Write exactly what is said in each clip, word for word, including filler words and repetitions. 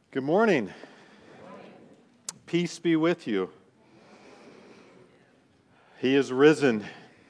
Good morning. Peace be with you. He is risen.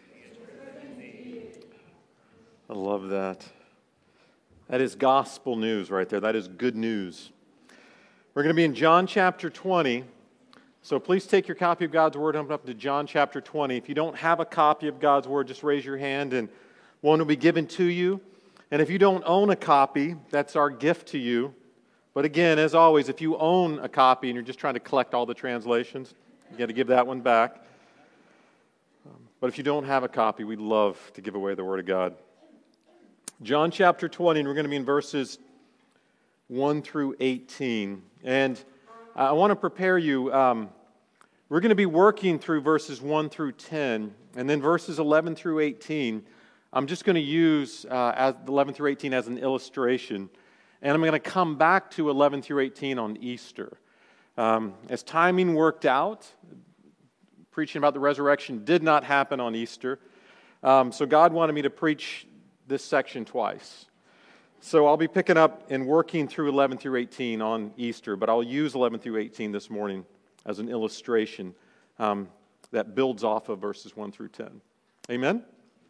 I love that. That is gospel news right there. That is good news. We're going to be in John chapter twenty. So please take your copy of God's Word and open up to John chapter twenty. If you don't have a copy of God's Word, just raise your hand and one will be given to you. And if you don't own a copy, that's our gift to you. But again, as always, if you own a copy and you're just trying to collect all the translations, you got to give that one back. Um, but if you don't have a copy, we'd love to give away the Word of God. John chapter twenty, and we're going to be in verses one through eighteen. And I want to prepare you. Um, we're going to be working through verses one through ten, and then verses eleven through eighteen. I'm just going to use uh, as eleven through eighteen as an illustration. And I'm going to come back to eleven through eighteen on Easter. Um, as timing worked out, preaching about the resurrection did not happen on Easter. Um, so God wanted me to preach this section twice. So I'll be picking up and working through eleven through eighteen on Easter, but I'll use eleven through eighteen this morning as an illustration um, that builds off of verses one through ten. Amen?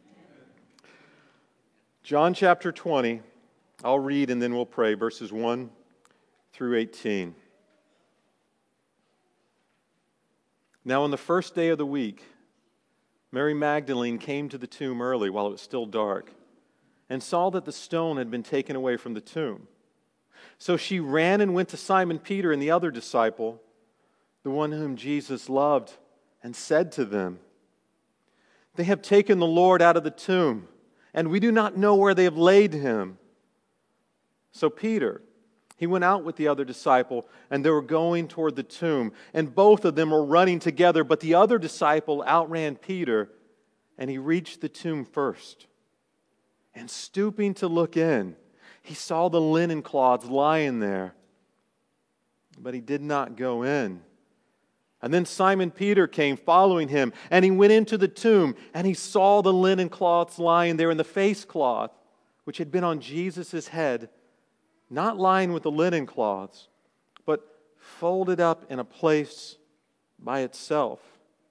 John chapter twenty. I'll read and then we'll pray, verses one through eighteen. Now on the first day of the week, Mary Magdalene came to the tomb early while it was still dark and saw that the stone had been taken away from the tomb. So she ran and went to Simon Peter and the other disciple, the one whom Jesus loved, and said to them, "They have taken the Lord out of the tomb, and we do not know where they have laid him." So Peter, he went out with the other disciple, and they were going toward the tomb. And both of them were running together, but the other disciple outran Peter, and he reached the tomb first. And stooping to look in, he saw the linen cloths lying there, but he did not go in. And then Simon Peter came following him, and he went into the tomb, and he saw the linen cloths lying there, and the face cloth, which had been on Jesus' head, not lying with the linen cloths, but folded up in a place by itself.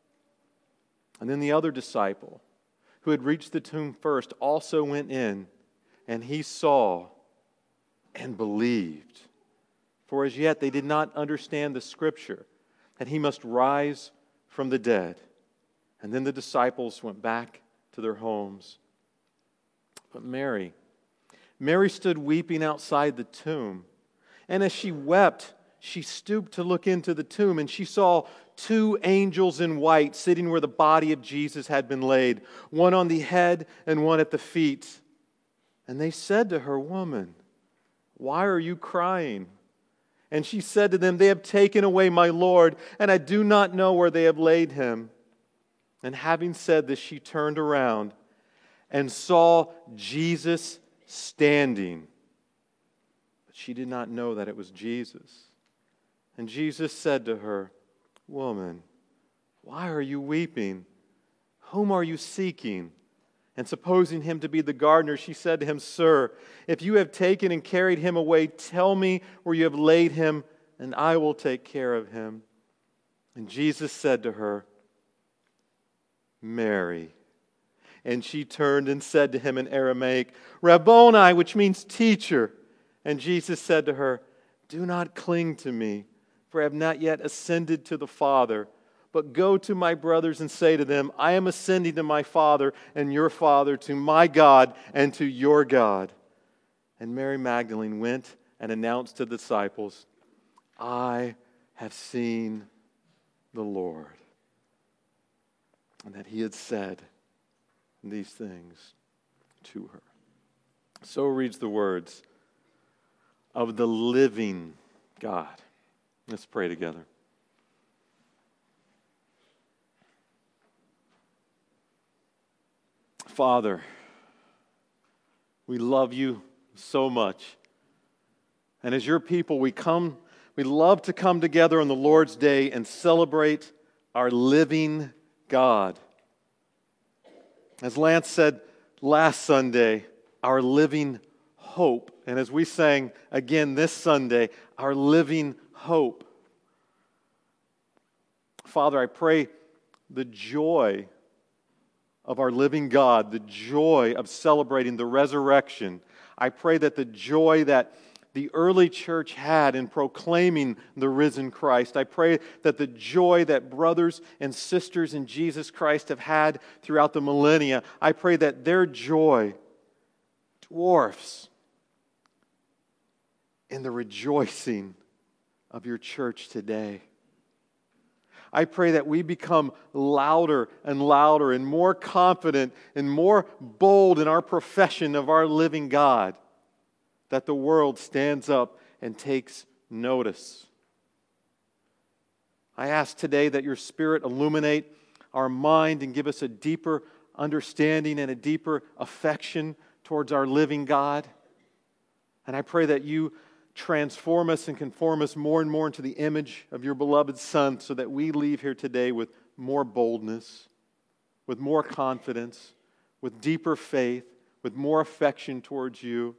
And then the other disciple, who had reached the tomb first, also went in, and he saw and believed. For as yet they did not understand the scripture, that he must rise from the dead. And then the disciples went back to their homes. But Mary, Mary stood weeping outside the tomb. And as she wept, she stooped to look into the tomb, and she saw two angels in white sitting where the body of Jesus had been laid, one on the head and one at the feet. And they said to her, "Woman, why are you crying?" And she said to them, "They have taken away my Lord, and I do not know where they have laid him." And having said this, she turned around and saw Jesus standing. But she did not know that it was Jesus. And Jesus said to her, "Woman, why are you weeping? Whom are you seeking?" And supposing him to be the gardener, she said to him, "Sir, if you have taken and carried him away, tell me where you have laid him, and I will take care of him." And Jesus said to her, "Mary." And she turned and said to him in Aramaic, "Rabboni," which means teacher. And Jesus said to her, "Do not cling to me, for I have not yet ascended to the Father. But go to my brothers and say to them, I am ascending to my Father and your Father, to my God and to your God." And Mary Magdalene went and announced to the disciples, "I have seen the Lord," and that he had said these things to her. So reads the words of the living God. Let's pray together. Father, we love you so much. And as your people, we come, we love to come together on the Lord's Day and celebrate our living God. As Lance said last Sunday, our living hope. And as we sang again this Sunday, our living hope. Father, I pray the joy of our living God, the joy of celebrating the resurrection. I pray that the joy that the early church had in proclaiming the risen Christ, I pray that the joy that brothers and sisters in Jesus Christ have had throughout the millennia, I pray that their joy dwarfs in the rejoicing of your church today. I pray that we become louder and louder and more confident and more bold in our profession of our living God, that the world stands up and takes notice. I ask today that your Spirit illuminate our mind and give us a deeper understanding and a deeper affection towards our living God. And I pray that you transform us and conform us more and more into the image of your beloved Son, so that we leave here today with more boldness, with more confidence, with deeper faith, with more affection towards you,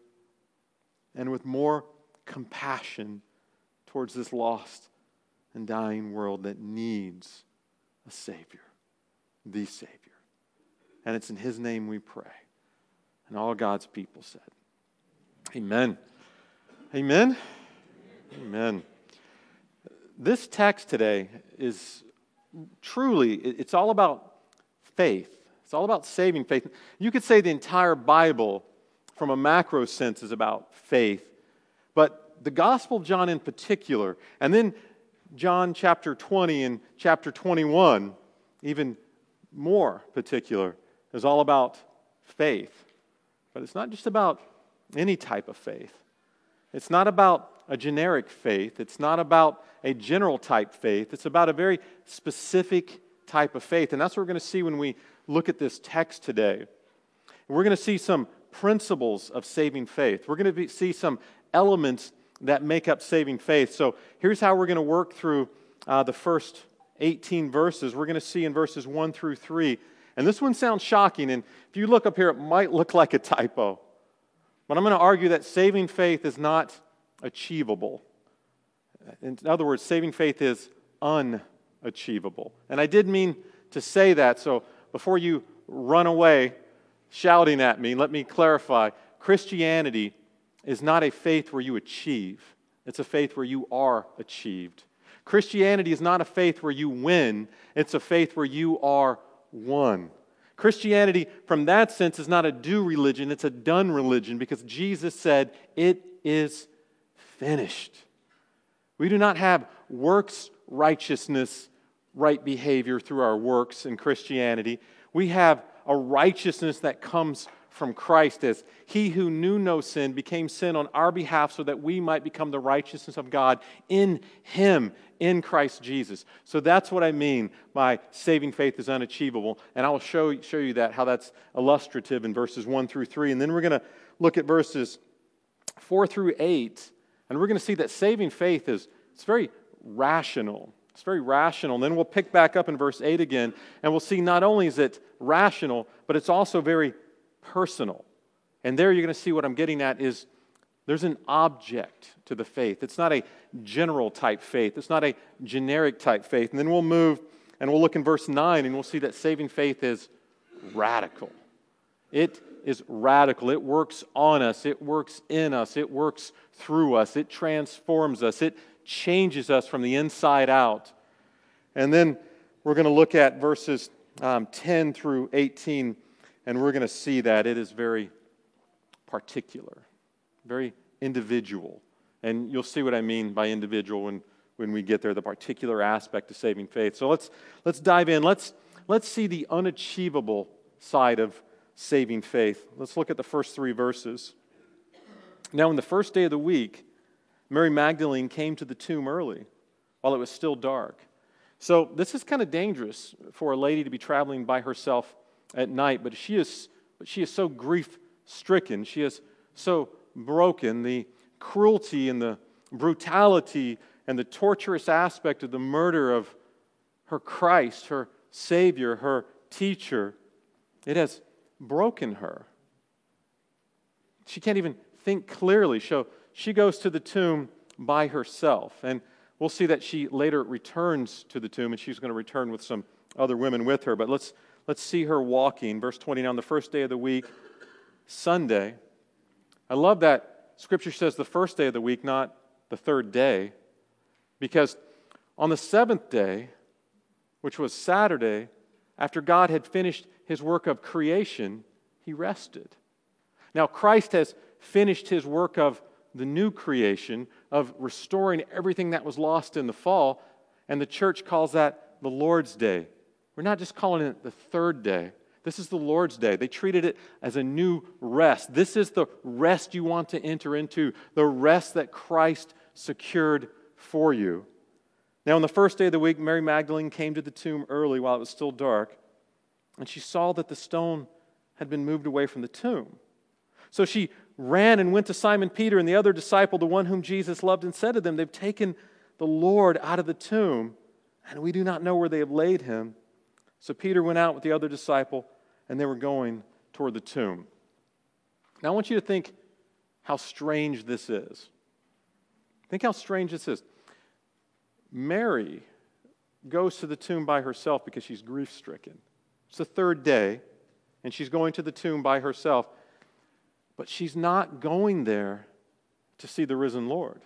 and with more compassion towards this lost and dying world that needs a Savior, the Savior. And it's in His name we pray. And all God's people said, Amen. Amen. Amen. This text today is truly, it's all about faith. It's all about saving faith. You could say the entire Bible, from a macro sense, is about faith. But the Gospel of John in particular, and then John chapter twenty and chapter twenty-one, even more particular, is all about faith. But it's not just about any type of faith. It's not about a generic faith. It's not about a general type faith. It's about a very specific type of faith. And that's what we're going to see when we look at this text today. We're going to see some principles of saving faith. We're going to be, see some elements that make up saving faith. So here's how we're going to work through uh, the first eighteen verses. We're going to see in verses one through three. And this one sounds shocking. And if you look up here, it might look like a typo. But I'm going to argue that saving faith is not achievable. In other words, saving faith is unachievable. And I did mean to say that, so before you run away shouting at me, let me clarify. Christianity is not a faith where you achieve. It's a faith where you are achieved. Christianity is not a faith where you win. It's a faith where you are won. Christianity, from that sense, is not a do religion, it's a done religion, because Jesus said, it is finished. We do not have works righteousness, right behavior through our works in Christianity. We have a righteousness that comes from Christ, as He who knew no sin became sin on our behalf so that we might become the righteousness of God in Him, in Christ Jesus. So that's what I mean by saving faith is unachievable. And I'll show, show you that, how that's illustrative in verses one through three. And then we're going to look at verses four through eight. And we're going to see that saving faith is it's very rational. It's very rational. And then we'll pick back up in verse eight again. And we'll see not only is it rational, but it's also very personal. And there you're going to see what I'm getting at is there's an object to the faith. It's not a general type faith. It's not a generic type faith. And then we'll move and we'll look in verse nine and we'll see that saving faith is radical. It is radical. It works on us. It works in us. It works through us. It transforms us. It changes us from the inside out. And then we're going to look at verses um, ten through eighteen, and we're going to see that it is very particular, very individual. And you'll see what I mean by individual when, when we get there, the particular aspect of saving faith. So let's let's dive in. Let's let's see the unachievable side of saving faith. Let's look at the first three verses. Now, on the first day of the week, Mary Magdalene came to the tomb early, while it was still dark. So this is kind of dangerous for a lady to be traveling by herself at night, but she is but she is so grief-stricken. She is so broken. The cruelty and the brutality and the torturous aspect of the murder of her Christ, her Savior, her teacher, it has broken her. She can't even think clearly. So she goes to the tomb by herself. And we'll see that she later returns to the tomb, and she's going to return with some other women with her. But let's, let's see her walking. Verse twenty-nine, on the first day of the week, Sunday. I love that Scripture says the first day of the week, not the third day. Because on the seventh day, which was Saturday, after God had finished His work of creation, He rested. Now, Christ has finished His work of the new creation, of restoring everything that was lost in the fall, and the church calls that the Lord's Day. We're not just calling it the third day. This is the Lord's Day. They treated it as a new rest. This is the rest you want to enter into, the rest that Christ secured for you. Now, on the first day of the week, Mary Magdalene came to the tomb early while it was still dark, and she saw that the stone had been moved away from the tomb. So she ran and went to Simon Peter and the other disciple, the one whom Jesus loved, and said to them, "They've taken the Lord out of the tomb, and we do not know where they have laid Him." So Peter went out with the other disciple, and they were going toward the tomb. Now I want you to think how strange this is. Think how strange this is. Mary goes to the tomb by herself because she's grief-stricken. It's the third day, and she's going to the tomb by herself. But she's not going there to see the risen Lord.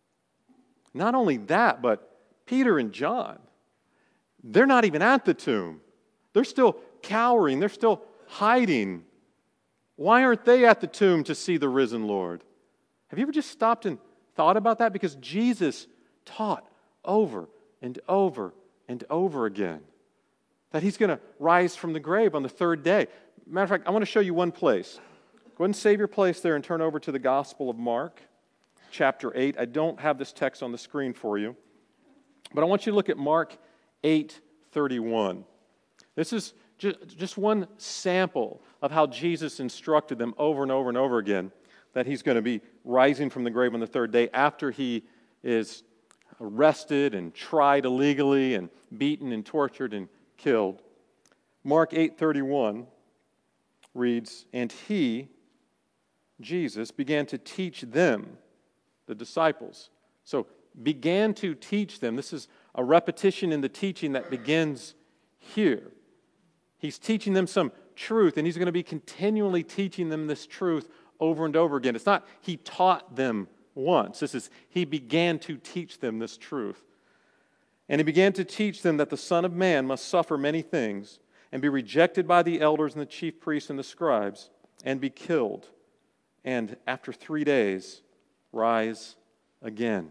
Not only that, but Peter and John, they're not even at the tomb. They're still cowering. They're still hiding. Why aren't they at the tomb to see the risen Lord? Have you ever just stopped and thought about that? Because Jesus taught over and over and over again that He's going to rise from the grave on the third day. Matter of fact, I want to show you one place. Go ahead and save your place there and turn over to the Gospel of Mark, chapter eight. I don't have this text on the screen for you, but I want you to look at Mark eight thirty-one. This is just one sample of how Jesus instructed them over and over and over again that He's going to be rising from the grave on the third day after He is arrested and tried illegally and beaten and tortured and killed. Mark eight thirty-one reads, "And He," Jesus, "began to teach them," the disciples. So, began to teach them. This is a repetition in the teaching that begins here. He's teaching them some truth, and He's going to be continually teaching them this truth over and over again. It's not He taught them once. This is He began to teach them this truth. "And He began to teach them that the Son of Man must suffer many things and be rejected by the elders and the chief priests and the scribes and be killed, and after three days rise again."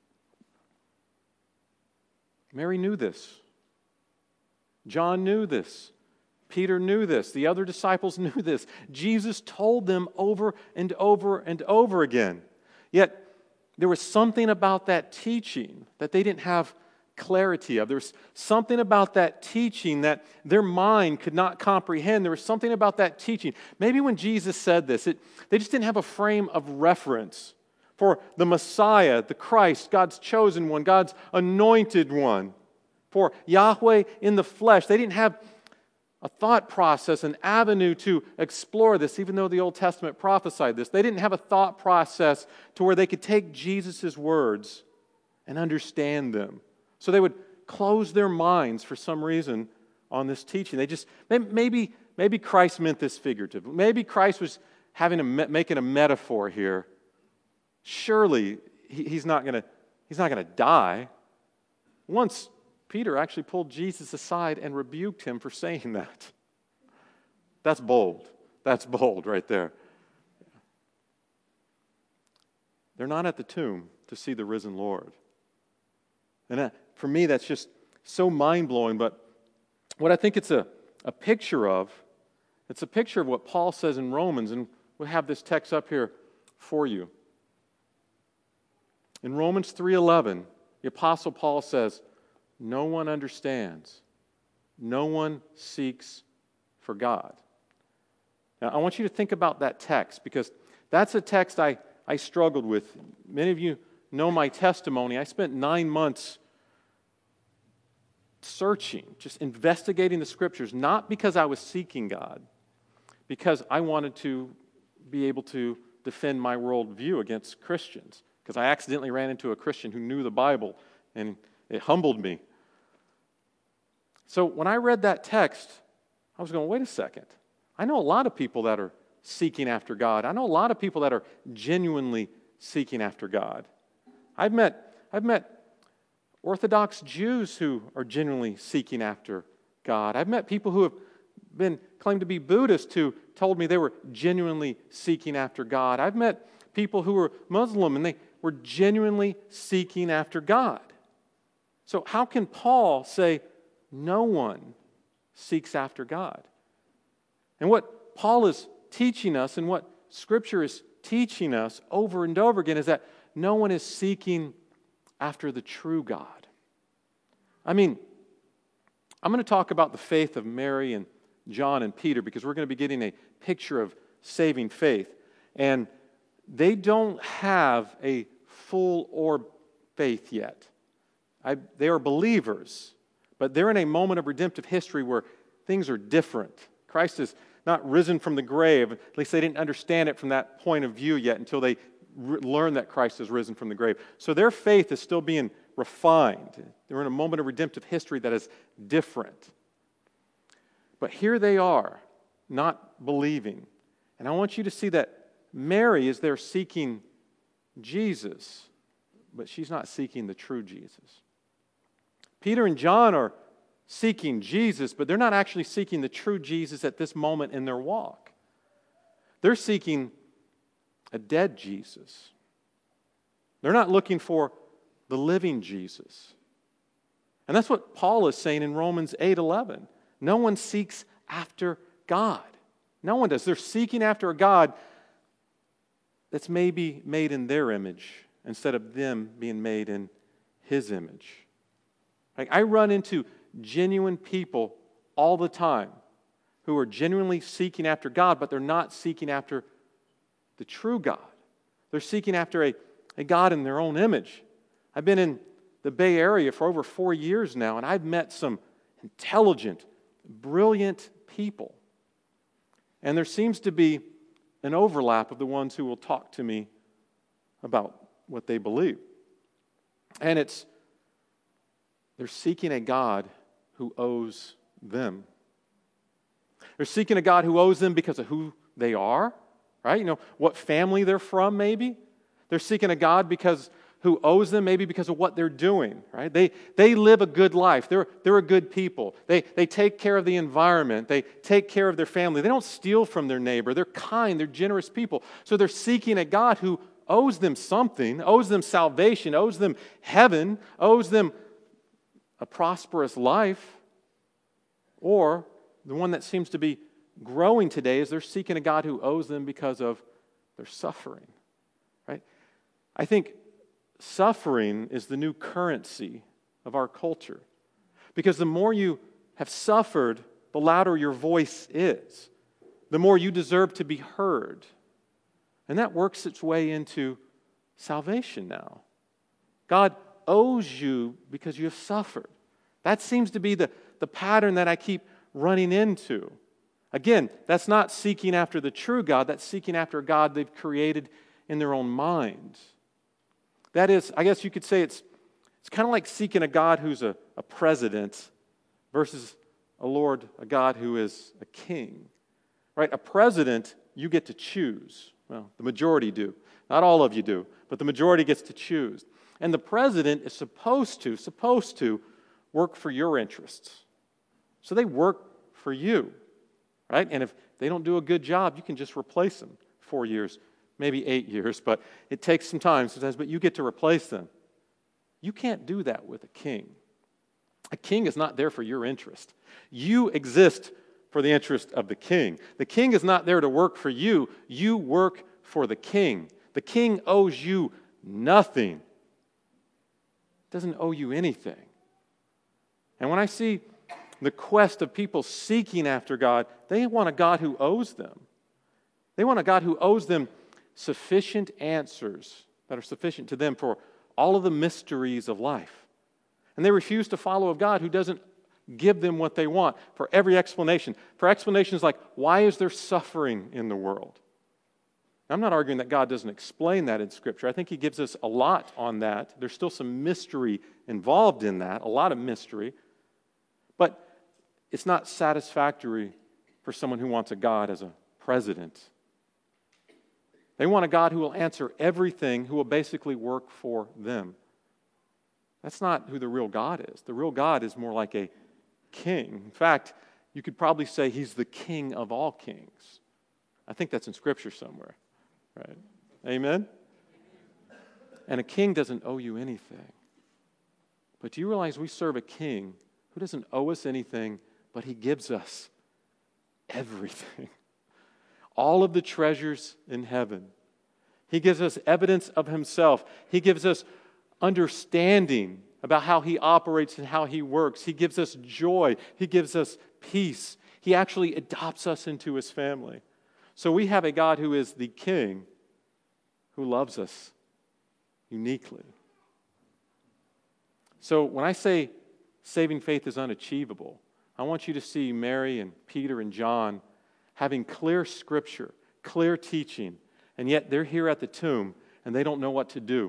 Mary knew this. John knew this. Peter knew this. The other disciples knew this. Jesus told them over and over and over again. Yet, there was something about that teaching that they didn't have clarity of. There was something about that teaching that their mind could not comprehend. There was something about that teaching. Maybe when Jesus said this, it, they just didn't have a frame of reference for the Messiah, the Christ, God's chosen one, God's anointed one, for Yahweh in the flesh. They didn't have a thought process, an avenue to explore this, even though the Old Testament prophesied this. They didn't have a thought process to where they could take Jesus' words and understand them. So they would close their minds for some reason on this teaching. They just, maybe, maybe Christ meant this figuratively. Maybe Christ was having a, making a metaphor here. Surely he, he's not going to, he's not going to die. Once Peter actually pulled Jesus aside and rebuked him for saying that. That's bold. That's bold right there. They're not at the tomb to see the risen Lord. And that, for me, that's just so mind-blowing. But what I think it's a, a picture of, it's a picture of what Paul says in Romans. And we'll have this text up here for you. In Romans three eleven, the Apostle Paul says, "No one understands. No one seeks for God." Now, I want you to think about that text, because that's a text I, I struggled with. Many of you know my testimony. I spent nine months searching, just investigating the Scriptures, not because I was seeking God, because I wanted to be able to defend my worldview against Christians because I accidentally ran into a Christian who knew the Bible, and it humbled me. So when I read that text, I was going, wait a second. I know a lot of people that are seeking after God. I know a lot of people that are genuinely seeking after God. I've met, I've met Orthodox Jews who are genuinely seeking after God. I've met people who have been claimed to be Buddhist who told me they were genuinely seeking after God. I've met people who were Muslim and they were genuinely seeking after God. So how can Paul say no one seeks after God? And what Paul is teaching us and what Scripture is teaching us over and over again is that no one is seeking after the true God. I mean, I'm going to talk about the faith of Mary and John and Peter because we're going to be getting a picture of saving faith. And they don't have a full orb faith yet. I, they are believers, but they're in a moment of redemptive history where things are different. Christ is not risen from the grave. At least they didn't understand it from that point of view yet until they re- learned that Christ is risen from the grave. So their faith is still being refined. They're in a moment of redemptive history that is different. But here they are, not believing. And I want you to see that Mary is there seeking Jesus, but she's not seeking the true Jesus. Peter and John are seeking Jesus, but they're not actually seeking the true Jesus at this moment in their walk. They're seeking a dead Jesus. They're not looking for the living Jesus. And that's what Paul is saying in Romans eight eleven. No one seeks after God. No one does. They're seeking after a God that's maybe made in their image instead of them being made in His image. Like I run into genuine people all the time who are genuinely seeking after God, but they're not seeking after the true God. They're seeking after a, a God in their own image. I've been in the Bay Area for over four years now, and I've met some intelligent, brilliant people. And there seems to be an overlap of the ones who will talk to me about what they believe. And it's, they're seeking a God who owes them. They're seeking a God who owes them because of who they are, right? You know, what family they're from, maybe. They're seeking a God because who owes them maybe because of what they're doing, right? They they live a good life. They're, they're a good people. They, they take care of the environment. They take care of their family. They don't steal from their neighbor. They're kind. They're generous people. So they're seeking a God who owes them something, owes them salvation, owes them heaven, owes them a prosperous life. Or the one that seems to be growing today is they're seeking a God who owes them because of their suffering, right? I think suffering is the new currency of our culture. Because the more you have suffered, the louder your voice is. The more you deserve to be heard. And that works its way into salvation now. God owes you because you have suffered. That seems to be the, the pattern that I keep running into. Again, that's not seeking after the true God. That's seeking after a God they've created in their own mind. That is, I guess you could say it's it's kind of like seeking a God who's a, a president versus a Lord, a God who is a king. Right? A president, you get to choose. Well, the majority do. Not all of you do, but the majority gets to choose. And the president is supposed to, supposed to work for your interests. So they work for you. Right? And if they don't do a good job, you can just replace them four years. Maybe eight years, but it takes some time sometimes, but you get to replace them. You can't do that with a king. A king is not there for your interest. You exist for the interest of the king. The king is not there to work for you. You work for the king. The king owes you nothing. Doesn't owe you anything. And when I see the quest of people seeking after God, they want a God who owes them. They want a God who owes them sufficient answers that are sufficient to them for all of the mysteries of life. And they refuse to follow a God who doesn't give them what they want for every explanation. For explanations like, why is there suffering in the world? I'm not arguing that God doesn't explain that in Scripture. I think he gives us a lot on that. There's still some mystery involved in that, a lot of mystery. But it's not satisfactory for someone who wants a God as a president. They want a God who will answer everything, who will basically work for them. That's not who the real God is. The real God is more like a king. In fact, you could probably say he's the king of all kings. I think that's in Scripture somewhere. Right? Amen? And a king doesn't owe you anything. But do you realize we serve a king who doesn't owe us anything, but he gives us everything? All of the treasures in heaven. He gives us evidence of himself. He gives us understanding about how he operates and how he works. He gives us joy. He gives us peace. He actually adopts us into his family. So we have a God who is the king, who loves us uniquely. So when I say saving faith is unachievable, I want you to see Mary and Peter and John having clear scripture, clear teaching, and yet they're here at the tomb and they don't know what to do.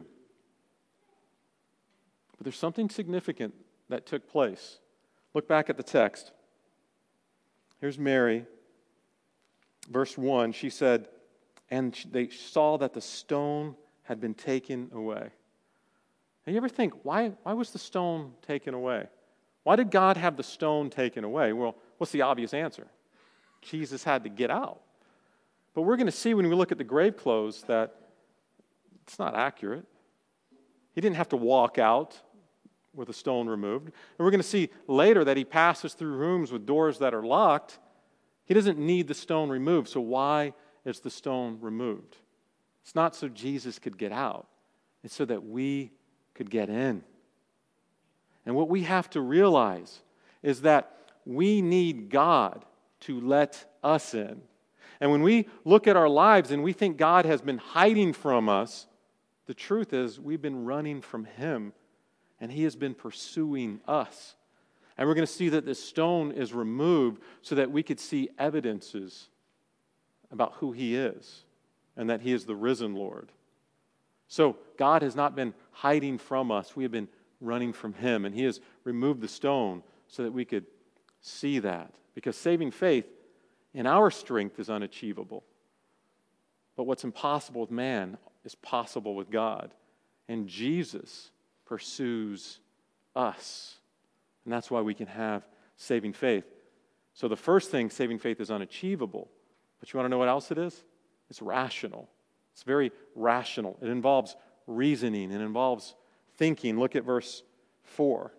But there's something significant that took place. Look back at the text. Here's Mary. Verse one, she said, and they saw that the stone had been taken away. And you ever think, why, why was the stone taken away? Why did God have the stone taken away? Well, what's the obvious answer? Jesus had to get out. But we're going to see when we look at the grave clothes that it's not accurate. He didn't have to walk out with a stone removed. And we're going to see later that he passes through rooms with doors that are locked. He doesn't need the stone removed, so why is the stone removed? It's not so Jesus could get out. It's so that we could get in. And what we have to realize is that we need God to let us in. And when we look at our lives and we think God has been hiding from us, the truth is we've been running from him, and he has been pursuing us. And we're going to see that this stone is removed so that we could see evidences about who he is and that he is the risen Lord. So God has not been hiding from us. We have been running from him. And he has removed the stone so that we could see that. Because saving faith in our strength is unachievable. But what's impossible with man is possible with God. And Jesus pursues us. And that's why we can have saving faith. So the first thing, saving faith is unachievable. But you want to know what else it is? It's rational. It's very rational. It involves reasoning. It involves thinking. Look at verse four.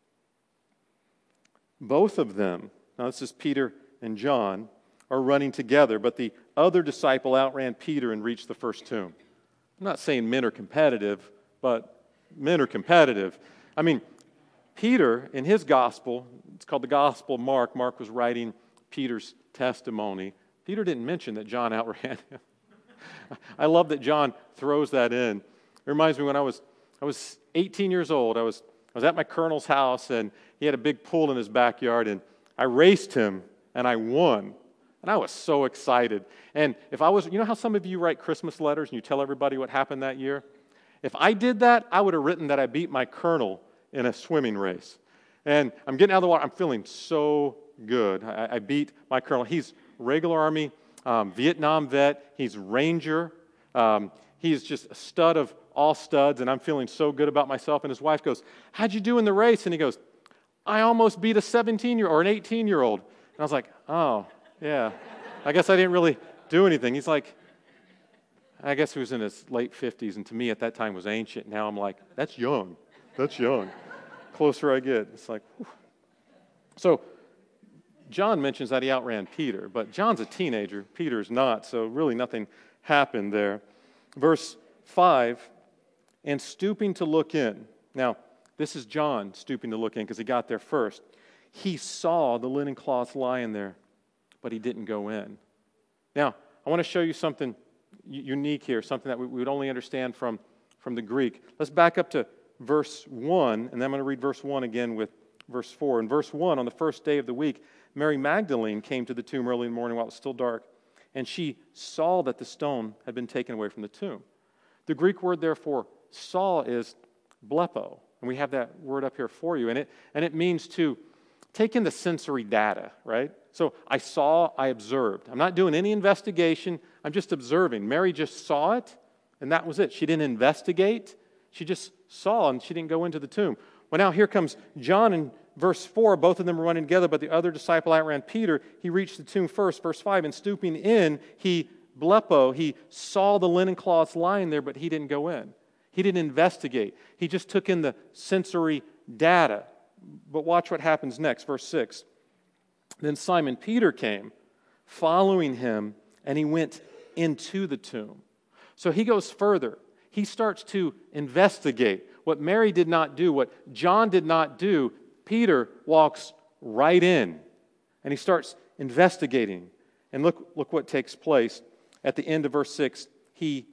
Both of them, now this is Peter and John, are running together, but the other disciple outran Peter and reached the first tomb. I'm not saying men are competitive, but men are competitive. I mean, Peter, in his gospel, it's called the Gospel of Mark. Mark was writing Peter's testimony. Peter didn't mention that John outran him. I love that John throws that in. It reminds me when I was I was eighteen years old. I was I was at my colonel's house, and he had a big pool in his backyard, and I raced him, and I won. And I was so excited. And if I was, you know how some of you write Christmas letters and you tell everybody what happened that year? If I did that, I would have written that I beat my colonel in a swimming race. And I'm getting out of the water. I'm feeling so good. I, I beat my colonel. He's regular Army, um, Vietnam vet. He's Ranger. Um, he's just a stud of all studs, and I'm feeling so good about myself. And his wife goes, "How'd you do in the race?" And he goes, "I almost beat a seventeen-year-old or an eighteen-year-old." And I was like, "Oh, yeah. I guess I didn't really do anything." He's like, I guess he was in his late fifties, and to me at that time was ancient. Now I'm like, that's young. That's young. Closer I get. It's like, whew. So John mentions that he outran Peter, but John's a teenager. Peter's not, so really nothing happened there. Verse five, and stooping to look in. Now, this is John stooping to look in because he got there first. He saw the linen cloths lying there, but he didn't go in. Now, I want to show you something unique here, something that we would only understand from, from the Greek. Let's back up to verse one, and then I'm going to read verse one again with verse four. In verse one, on the first day of the week, Mary Magdalene came to the tomb early in the morning while it was still dark, and she saw that the stone had been taken away from the tomb. The Greek word, therefore, saw is blepo. And we have that word up here for you. And it, and it means to take in the sensory data, right? So I saw, I observed. I'm not doing any investigation. I'm just observing. Mary just saw it, and that was it. She didn't investigate. She just saw, and she didn't go into the tomb. Well, now here comes John in verse four. Both of them are running together, but the other disciple outran Peter. He reached the tomb first. Verse five, and stooping in, he blepo, he saw the linen cloths lying there, but he didn't go in. He didn't investigate. He just took in the sensory data. But watch what happens next, verse six. Then Simon Peter came, following him, and he went into the tomb. So he goes further. He starts to investigate. What Mary did not do, what John did not do, Peter walks right in, and he starts investigating. And look, look what takes place. At the end of verse six, he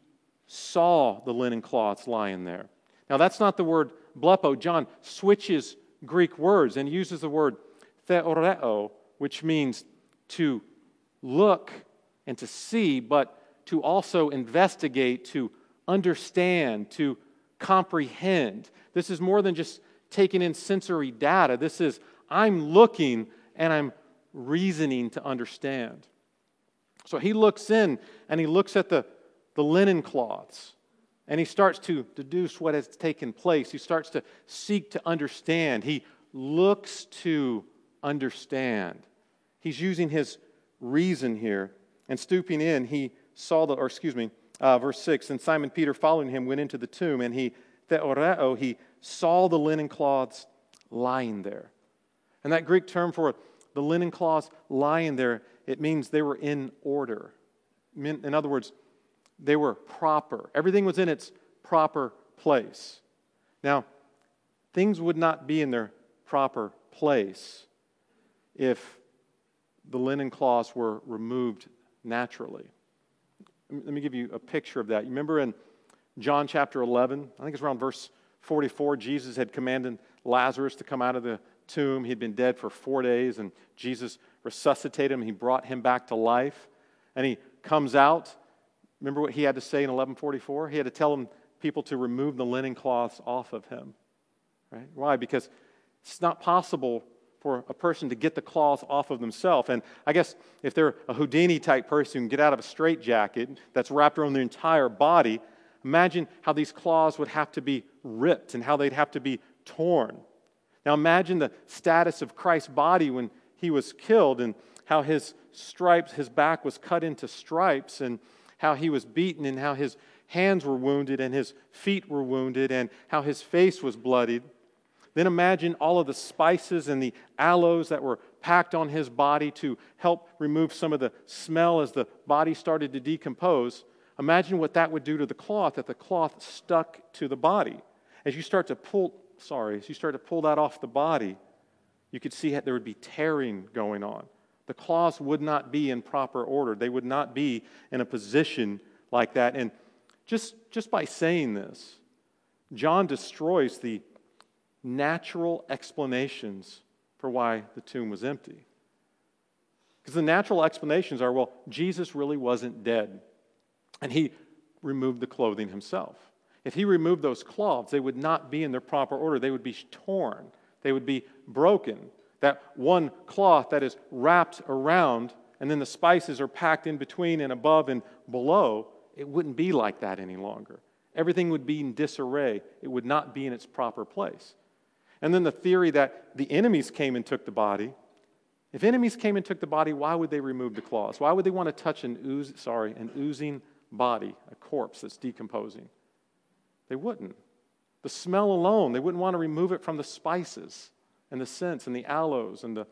saw the linen cloths lying there. Now, that's not the word blepo. John switches Greek words and uses the word theoreo, which means to look and to see, but to also investigate, to understand, to comprehend. This is more than just taking in sensory data. This is, I'm looking and I'm reasoning to understand. So he looks in and he looks at the, the linen cloths, and he starts to deduce what has taken place. He starts to seek to understand. He looks to understand. He's using his reason here. And stooping in, he saw the, or excuse me, uh, verse six, and Simon Peter following him went into the tomb, and he, theoreo, he saw the linen cloths lying there. And that Greek term for the linen cloths lying there, it means they were in order. In other words, they were proper. Everything was in its proper place. Now, things would not be in their proper place if the linen cloths were removed naturally. Let me give you a picture of that. You remember in John chapter eleven, I think it's around verse forty-four, Jesus had commanded Lazarus to come out of the tomb. He'd been dead for four days, and Jesus resuscitated him. He brought him back to life, and he comes out. Remember what he had to say in eleven forty-four? He had to tell them, people to remove the linen cloths off of him. Right? Why? Because it's not possible for a person to get the cloth off of themselves. And I guess if they're a Houdini-type person who can get out of a straitjacket that's wrapped around their entire body, imagine how these claws would have to be ripped and how they'd have to be torn. Now imagine the status of Christ's body when he was killed, and how his stripes, his back was cut into stripes, and how he was beaten, and how his hands were wounded and his feet were wounded, and how his face was bloodied. Then imagine all of the spices and the aloes that were packed on his body to help remove some of the smell as the body started to decompose. Imagine what that would do to the cloth, if the cloth stuck to the body. As you start to pull, sorry, as you start to pull that off the body, you could see that there would be tearing going on. The cloths would not be in proper order. They would not be in a position like that. And just, just by saying this, John destroys the natural explanations for why the tomb was empty. Because the natural explanations are, well, Jesus really wasn't dead, and he removed the clothing himself. If he removed those cloths, they would not be in their proper order. They would be torn. They would be broken. That one cloth that is wrapped around, and then the spices are packed in between and above and below, it wouldn't be like that any longer. Everything would be in disarray. It would not be in its proper place. And then the theory that the enemies came and took the body. If enemies came and took the body, why would they remove the claws? Why would they want to touch an ooze, sorry, an oozing body, a corpse that's decomposing? They wouldn't. The smell alone, they wouldn't want to remove it from the spices and the scents and the aloes and the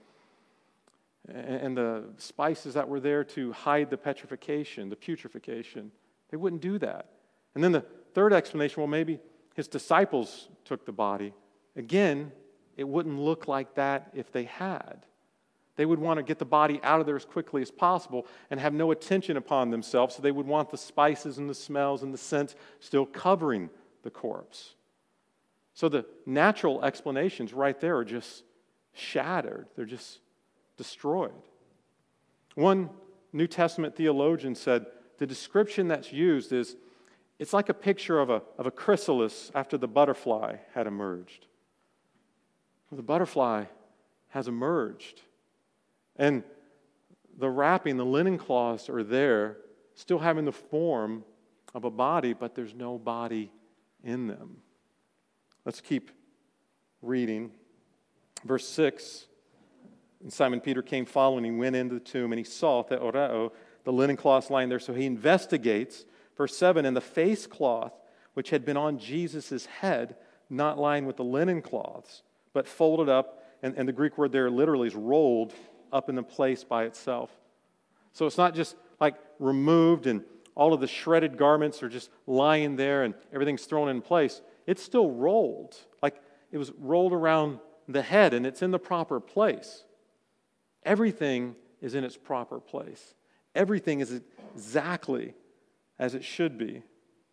and the spices that were there to hide the petrification, the putrefaction. They wouldn't do that. And then the third explanation, well, maybe his disciples took the body. Again, it wouldn't look like that if they had. They would want to get the body out of there as quickly as possible and have no attention upon themselves, so they would want the spices and the smells and the scents still covering the corpse. So the natural explanations right there are just shattered. They're just destroyed. One New Testament theologian said the description that's used is, it's like a picture of a, of a chrysalis after the butterfly had emerged. Well, the butterfly has emerged. And the wrapping, the linen cloths are there, still having the form of a body, but there's no body in them. Let's keep reading. Verse six, and Simon Peter came following, he went into the tomb, and he saw theoreo, the linen cloths lying there, so he investigates. Verse seven, and the face cloth, which had been on Jesus' head, not lying with the linen cloths, but folded up, and, and the Greek word there literally is rolled up in the place by itself. So it's not just like removed and all of the shredded garments are just lying there and everything's thrown in place. It's still rolled, like it was rolled around the head, and it's in the proper place. Everything is in its proper place. Everything is exactly as it should be.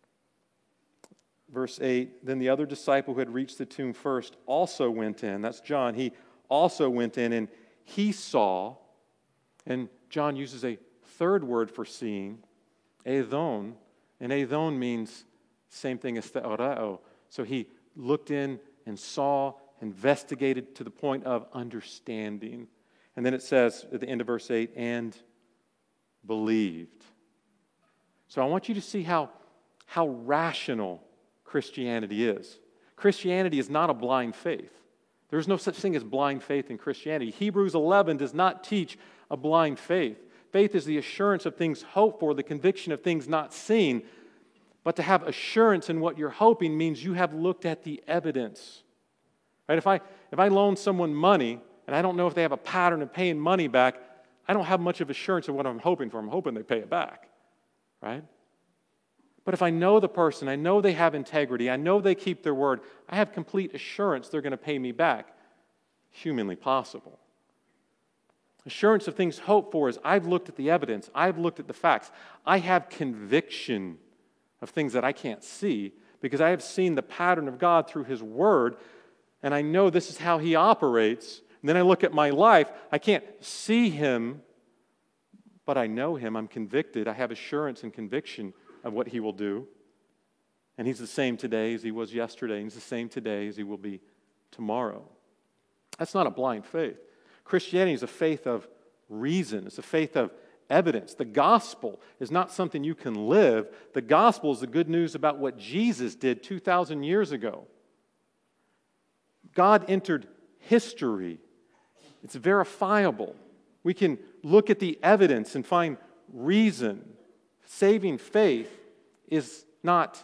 Verse eight, then the other disciple who had reached the tomb first also went in. That's John. He also went in, and he saw, and John uses a third word for seeing, eidon, and eidon means same thing as theoreo. So he looked in and saw, investigated to the point of understanding. And then it says at the end of verse eight, and believed. So I want you to see how, how rational Christianity is. Christianity is not a blind faith. There's no such thing as blind faith in Christianity. Hebrews eleven does not teach a blind faith. Faith is the assurance of things hoped for, the conviction of things not seen. But to have assurance in what you're hoping means you have looked at the evidence. Right? If I, if I loan someone money and I don't know if they have a pattern of paying money back, I don't have much of assurance of what I'm hoping for. I'm hoping they pay it back. Right? But if I know the person, I know they have integrity, I know they keep their word, I have complete assurance they're going to pay me back. Humanly possible. Assurance of things hoped for is I've looked at the evidence, I've looked at the facts. I have conviction of things that I can't see because I have seen the pattern of God through His Word, and I know this is how He operates. And then I look at my life, I can't see Him, but I know Him, I'm convicted, I have assurance and conviction of what He will do. And He's the same today as He was yesterday, and He's the same today as He will be tomorrow. That's not a blind faith. Christianity is a faith of reason. It's a faith of evidence. The gospel is not something you can live. The gospel is the good news about what Jesus did two thousand years ago. God entered history. It's verifiable. We can look at the evidence and find reason. Saving faith is not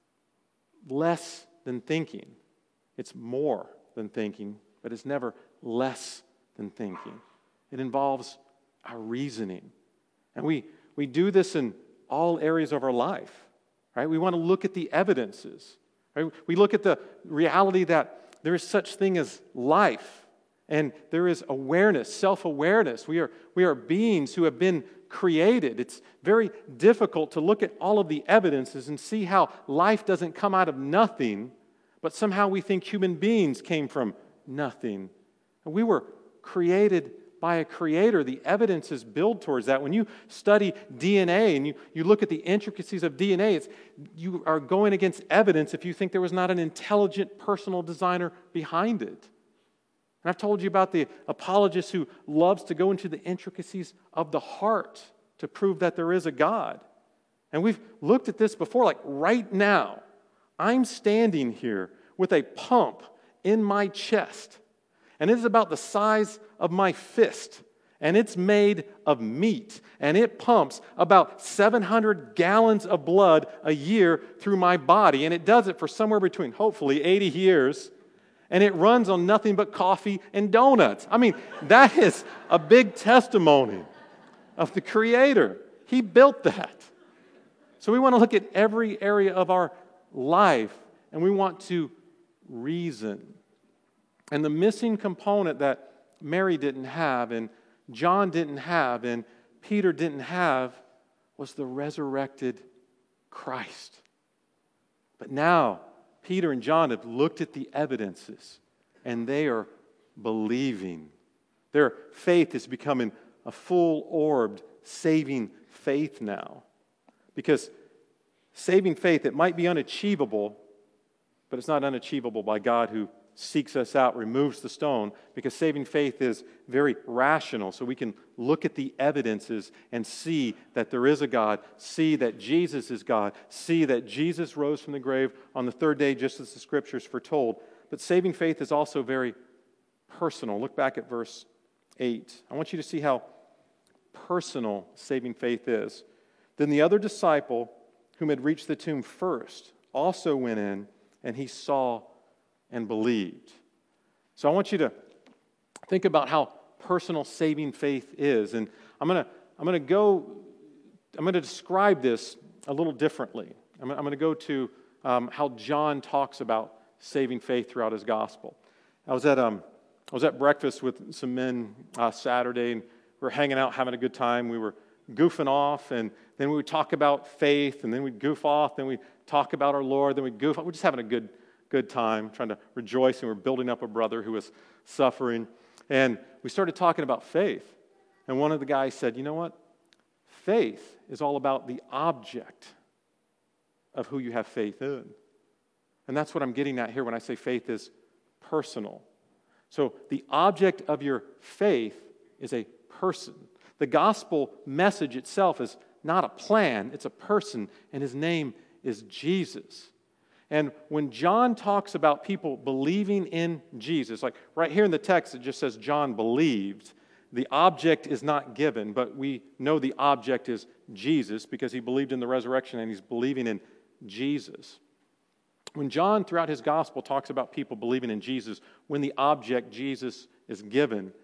less than thinking. It's more than thinking, but it's never less than thinking. It involves our reasoning. And we, we do this in all areas of our life. Right? We want to look at the evidences. Right? We look at the reality that there is such thing as life, and there is awareness, self-awareness. We are, we are beings who have been created. It's very difficult to look at all of the evidences and see how life doesn't come out of nothing, but somehow we think human beings came from nothing. And we were created by a creator. The evidences build towards that. When you study D N A and you, you look at the intricacies of D N A, it's, you are going against evidence if you think there was not an intelligent personal designer behind it. And I've told you about the apologist who loves to go into the intricacies of the heart to prove that there is a God. And we've looked at this before, like right now, I'm standing here with a pump in my chest. And it is about the size of my fist. And it's made of meat. And it pumps about seven hundred gallons of blood a year through my body. And it does it for somewhere between, hopefully, eighty years. And it runs on nothing but coffee and donuts. I mean, that is a big testimony of the Creator. He built that. So we want to look at every area of our life, and we want to reason. And the missing component that Mary didn't have, and John didn't have, and Peter didn't have, was the resurrected Christ. But now, Peter and John have looked at the evidences, and they are believing. Their faith is becoming a full-orbed saving faith now. Because saving faith, it might be unachievable, but it's not unachievable by God who seeks us out, removes the stone, because saving faith is very rational. So we can look at the evidences and see that there is a God, see that Jesus is God, see that Jesus rose from the grave on the third day, just as the Scriptures foretold. But saving faith is also very personal. Look back at verse eight. I want you to see how personal saving faith is. Then the other disciple, whom had reached the tomb first, also went in, and he saw and believed. So I want you to think about how personal saving faith is. And I'm going to I'm going to go, I'm going to describe this a little differently. I'm, I'm going to go to um, how John talks about saving faith throughout his gospel. I was at um I was at breakfast with some men uh, Saturday, and we were hanging out, having a good time. We were goofing off, and then we would talk about faith, and then we'd goof off, then we'd talk about our Lord, then we'd goof off. We're just having a good good time, trying to rejoice, and we're building up a brother who was suffering. And we started talking about faith. And one of the guys said, you know what? Faith is all about the object of who you have faith in. And that's what I'm getting at here when I say faith is personal. So the object of your faith is a person. The gospel message itself is not a plan, it's a person, and his name is Jesus. And when John talks about people believing in Jesus, like right here in the text, it just says John believed. The object is not given, but we know the object is Jesus because he believed in the resurrection and he's believing in Jesus. When John, throughout his gospel, talks about people believing in Jesus, when the object, Jesus, is given,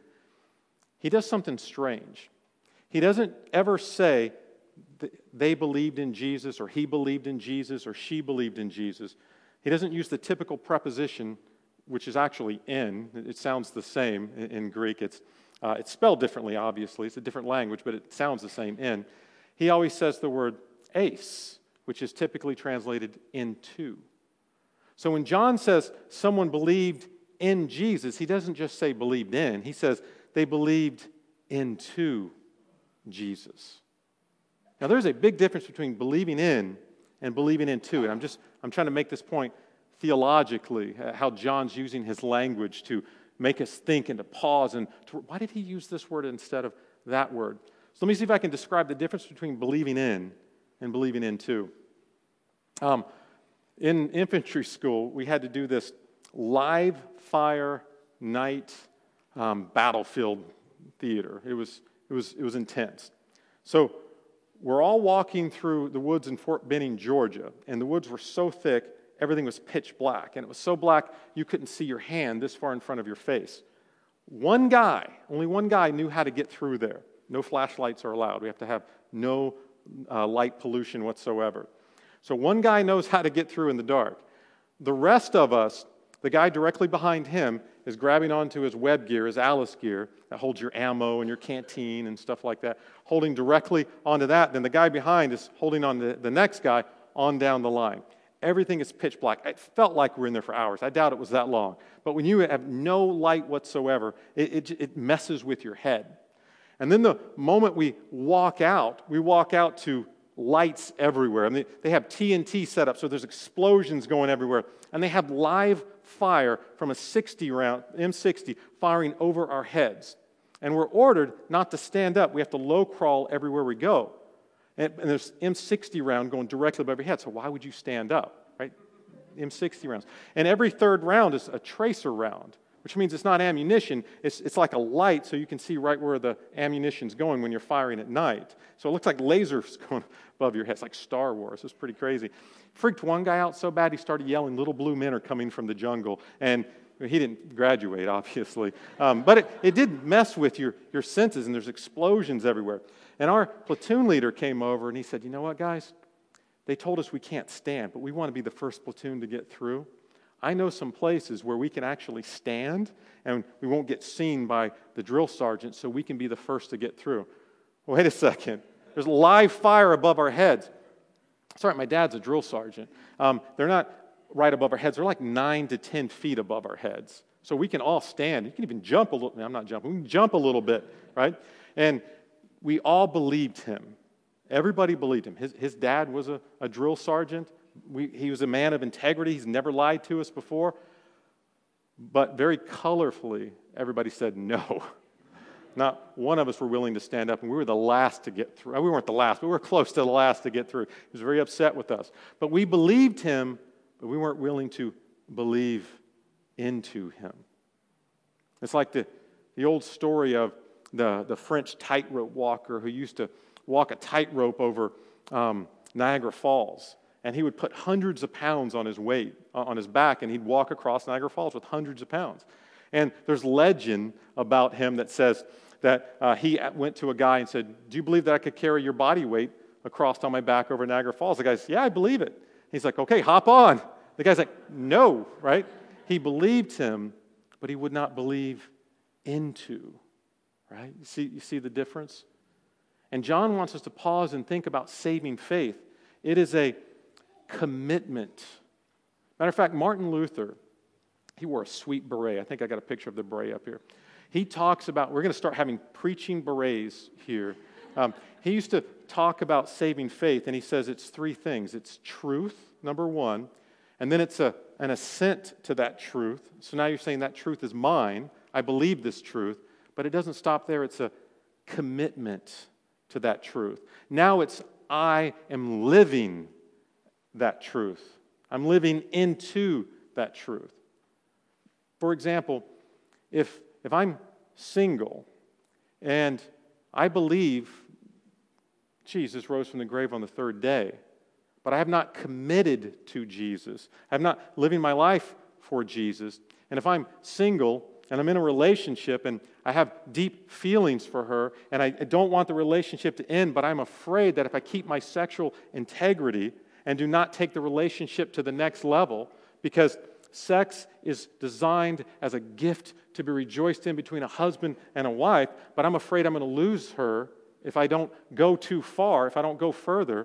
he does something strange. He doesn't ever say they believed in Jesus, or he believed in Jesus, or she believed in Jesus. He doesn't use the typical preposition, which is actually in. It sounds the same in Greek. It's, uh, it's spelled differently, obviously. It's a different language, but it sounds the same, in. He always says the word eis, which is typically translated into. So when John says someone believed in Jesus, he doesn't just say believed in. He says they believed into Jesus. Now, there's a big difference between believing in and believing into. And I'm just, I'm trying to make this point theologically, how John's using his language to make us think and to pause. And to, why did he use this word instead of that word? So let me see if I can describe the difference between believing in and believing into. Um, in infantry school, we had to do this live fire night um, battlefield theater. It was, it was, it was intense. So we're all walking through the woods in Fort Benning, Georgia, and the woods were so thick, everything was pitch black, and it was so black you couldn't see your hand this far in front of your face. One guy, only one guy knew how to get through there. No flashlights are allowed. We have to have no uh, light pollution whatsoever. So one guy knows how to get through in the dark. The rest of us, the guy directly behind him, is grabbing onto his web gear, his Alice gear, that holds your ammo and your canteen and stuff like that, holding directly onto that. Then the guy behind is holding on to the next guy on down the line. Everything is pitch black. It felt like we were in there for hours. I doubt it was that long. But when you have no light whatsoever, it, it, it messes with your head. And then the moment we walk out, we walk out to lights everywhere. I mean, they have T N T set up, so there's explosions going everywhere. And they have live fire from a sixty round, M sixty, firing over our heads. And we're ordered not to stand up. We have to low crawl everywhere we go. And, and there's M sixty round going directly above your head, so why would you stand up, right? M sixty rounds. And every third round is a tracer round, which means it's not ammunition. It's, it's like a light, so you can see right where the ammunition's going when you're firing at night. So it looks like lasers going above your head. It's like Star Wars. It's pretty crazy. Freaked one guy out so bad he started yelling, "Little blue men are coming from the jungle." And he didn't graduate, obviously. Um, but it, it did mess with your, your senses, and there's explosions everywhere. And our platoon leader came over, and he said, "You know what, guys? They told us we can't stand, but we want to be the first platoon to get through. I know some places where we can actually stand, and we won't get seen by the drill sergeant, so we can be the first to get through." Wait a second. There's live fire above our heads. Sorry, my dad's a drill sergeant. Um, they're not right above our heads. They're like nine to ten feet above our heads. So we can all stand. You can even jump a little. I'm not jumping. We can jump a little bit, right? And we all believed him. Everybody believed him. His, his dad was a, a drill sergeant. We, he was a man of integrity. He's never lied to us before. But very colorfully, everybody said no. Not one of us were willing to stand up, and we were the last to get through. We weren't the last, but we were close to the last to get through. He was very upset with us. But we believed him, but we weren't willing to believe into him. It's like the, the old story of the, the French tightrope walker who used to walk a tightrope over um, Niagara Falls. And he would put hundreds of pounds on his weight, on his back, and he'd walk across Niagara Falls with hundreds of pounds. And there's legend about him that says that uh, he went to a guy and said, do you believe that I could carry your body weight across on my back over Niagara Falls? The guy says, yeah, I believe it. He's like, okay, hop on. The guy's like, no, right? He believed him, but he would not believe into, right? You see, you see the difference? And John wants us to pause and think about saving faith. It is a commitment. Matter of fact, Martin Luther, he wore a sweet beret. I think I got a picture of the beret up here. He talks about, we're going to start having preaching berets here. Um, he used to talk about saving faith, and he says it's three things. It's truth, number one, and then it's a, an assent to that truth. So now you're saying that truth is mine. I believe this truth, but it doesn't stop there. It's a commitment to that truth. Now it's I am living that truth. I'm living into that truth. For example, if if I'm single and I believe Jesus rose from the grave on the third day, but I have not committed to Jesus, I'm not living my life for Jesus, and if I'm single and I'm in a relationship and I have deep feelings for her and I don't want the relationship to end, but I'm afraid that if I keep my sexual integrity and do not take the relationship to the next level, because sex is designed as a gift to be rejoiced in between a husband and a wife, but I'm afraid I'm going to lose her if I don't go too far, if I don't go further.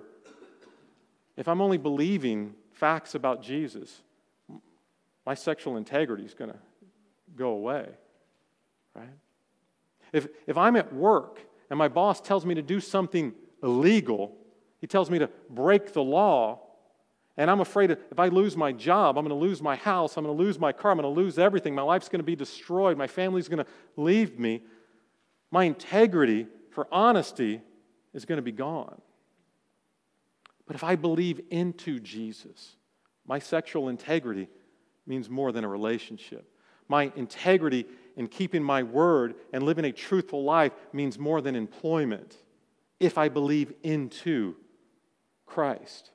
If I'm only believing facts about Jesus, my sexual integrity is going to go away, right? If, if I'm at work and my boss tells me to do something illegal, he tells me to break the law, and I'm afraid if I lose my job, I'm going to lose my house, I'm going to lose my car, I'm going to lose everything, my life's going to be destroyed, my family's going to leave me, my integrity for honesty is going to be gone. But if I believe into Jesus, my sexual integrity means more than a relationship. My integrity in keeping my word and living a truthful life means more than employment if I believe into Christ.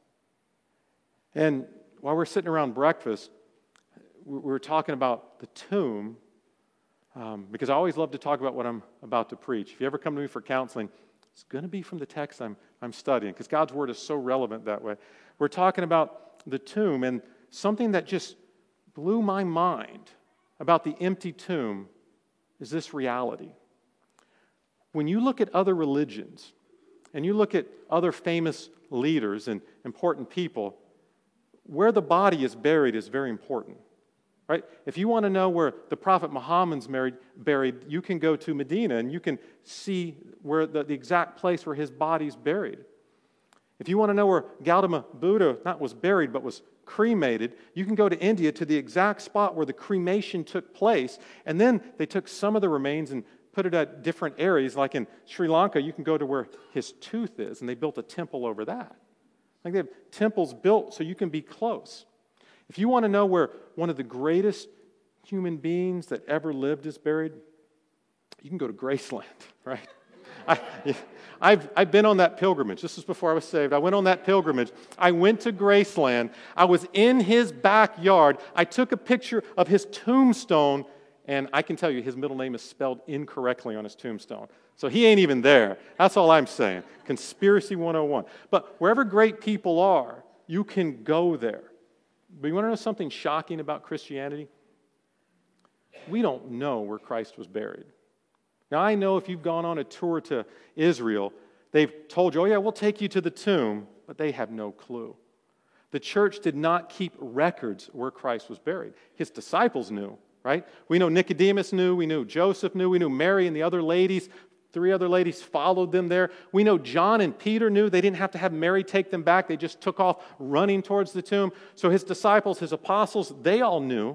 And while we're sitting around breakfast, we were talking about the tomb, um, because I always love to talk about what I'm about to preach. If you ever come to me for counseling, it's going to be from the text I'm, I'm studying, because God's word is so relevant that way. We're talking about the tomb, and something that just blew my mind about the empty tomb is this reality. When you look at other religions, and you look at other famous leaders and important people, where the body is buried is very important, right? If you want to know where the Prophet Muhammad's married, buried, you can go to Medina and you can see where the, the exact place where his body's buried. If you want to know where Gautama Buddha not was buried but was cremated, you can go to India to the exact spot where the cremation took place, and then they took some of the remains and put it at different areas. Like in Sri Lanka, you can go to where his tooth is, and they built a temple over that. Like they have temples built so you can be close. If you want to know where one of the greatest human beings that ever lived is buried, you can go to Graceland, right? I, I've, I've been on that pilgrimage. This was before I was saved. I went on that pilgrimage. I went to Graceland. I was in his backyard. I took a picture of his tombstone, and I can tell you his middle name is spelled incorrectly on his tombstone. So he ain't even there. That's all I'm saying. Conspiracy one oh one. But wherever great people are, you can go there. But you want to know something shocking about Christianity? We don't know where Christ was buried. Now, I know if you've gone on a tour to Israel, they've told you, oh yeah, we'll take you to the tomb, but they have no clue. The church did not keep records where Christ was buried. His disciples knew, right? We know Nicodemus knew, we knew Joseph knew, we knew Mary and the other ladies Three other ladies followed them there. We know John and Peter knew. They didn't have to have Mary take them back. They just took off running towards the tomb. So his disciples, his apostles, they all knew.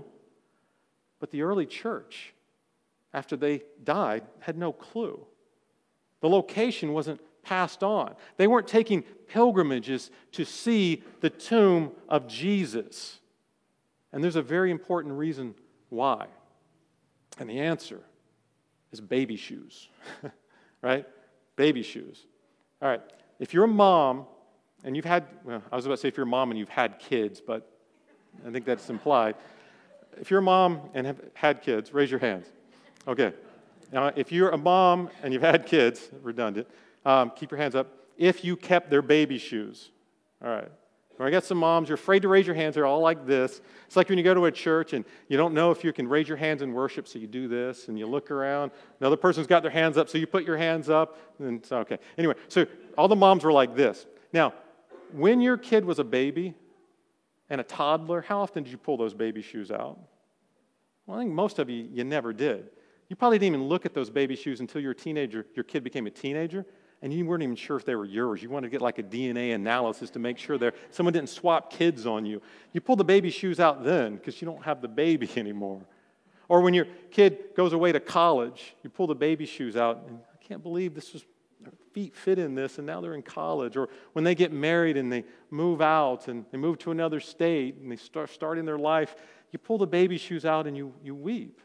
But the early church, after they died, had no clue. The location wasn't passed on. They weren't taking pilgrimages to see the tomb of Jesus. And there's a very important reason why. And the answer is baby shoes. Right? Baby shoes. All right. If you're a mom and you've had, well, I was about to say if you're a mom and you've had kids, but I think that's implied. If you're a mom and have had kids, raise your hands. Okay. Now, if you're a mom and you've had kids, redundant, um, keep your hands up. If you kept their baby shoes. All right. I got some moms, you're afraid to raise your hands. They're all like this. It's like when you go to a church and you don't know if you can raise your hands in worship, so you do this and you look around. Another person's got their hands up, so you put your hands up. And it's okay. Anyway, so all the moms were like this. Now, when your kid was a baby and a toddler, how often did you pull those baby shoes out? Well, I think most of you, you never did. You probably didn't even look at those baby shoes until your teenager, your kid became a teenager. And you weren't even sure if they were yours. You wanted to get like a D N A analysis to make sure that someone didn't swap kids on you. You pull the baby shoes out then because you don't have the baby anymore. Or when your kid goes away to college, you pull the baby shoes out, and I can't believe this was, their feet fit in this, and now they're in college. Or when they get married and they move out and they move to another state and they start starting their life, you pull the baby shoes out and you, you weep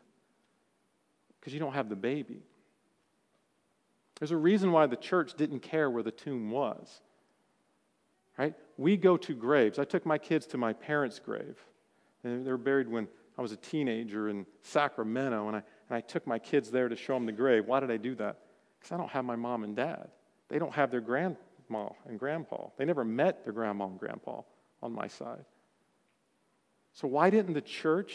because you don't have the baby. There's a reason why the church didn't care where the tomb was. Right? We go to graves. I took my kids to my parents' grave. And they were buried when I was a teenager in Sacramento, and I, and I took my kids there to show them the grave. Why did I do that? Because I don't have my mom and dad. They don't have their grandma and grandpa. They never met their grandma and grandpa on my side. So why didn't the church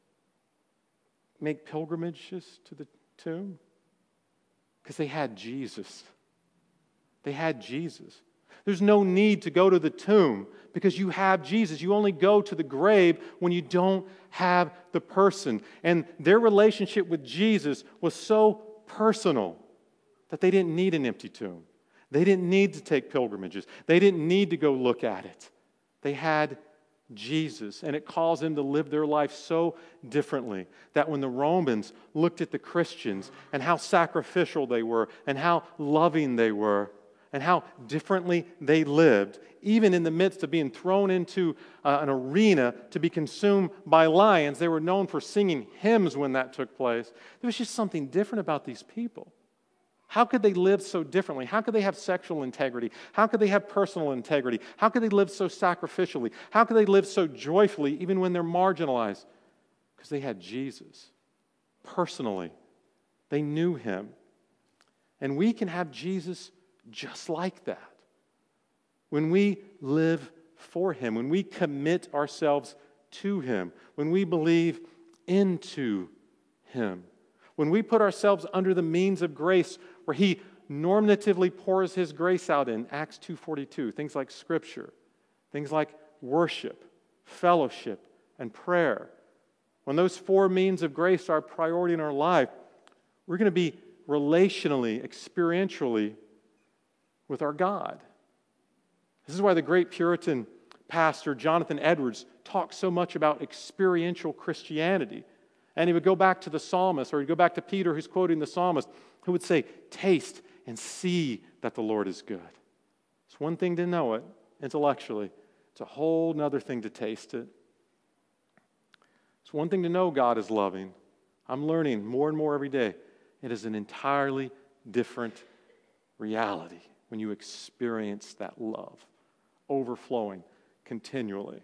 make pilgrimages to the tomb? Because they had Jesus. They had Jesus. There's no need to go to the tomb because you have Jesus. You only go to the grave when you don't have the person. And their relationship with Jesus was so personal that they didn't need an empty tomb. They didn't need to take pilgrimages. They didn't need to go look at it. They had Jesus, and it caused them to live their life so differently that when the Romans looked at the Christians and how sacrificial they were and how loving they were and how differently they lived, even in the midst of being thrown into uh, an arena to be consumed by lions, they were known for singing hymns when that took place. There was just something different about these people. How could they live so differently? How could they have sexual integrity? How could they have personal integrity? How could they live so sacrificially? How could they live so joyfully even when they're marginalized? Because they had Jesus personally. They knew him. And we can have Jesus just like that. When we live for him, when we commit ourselves to him, when we believe into him, when we put ourselves under the means of grace where he normatively pours his grace out in, Acts two forty-two, things like Scripture, things like worship, fellowship, and prayer. When those four means of grace are a priority in our life, we're going to be relationally, experientially with our God. This is why the great Puritan pastor Jonathan Edwards talks so much about experiential Christianity. And he would go back to the psalmist, or he'd go back to Peter, who's quoting the psalmist, who would say, taste and see that the Lord is good. It's one thing to know it intellectually. It's a whole other thing to taste it. It's one thing to know God is loving. I'm learning more and more every day. It is an entirely different reality when you experience that love overflowing continually.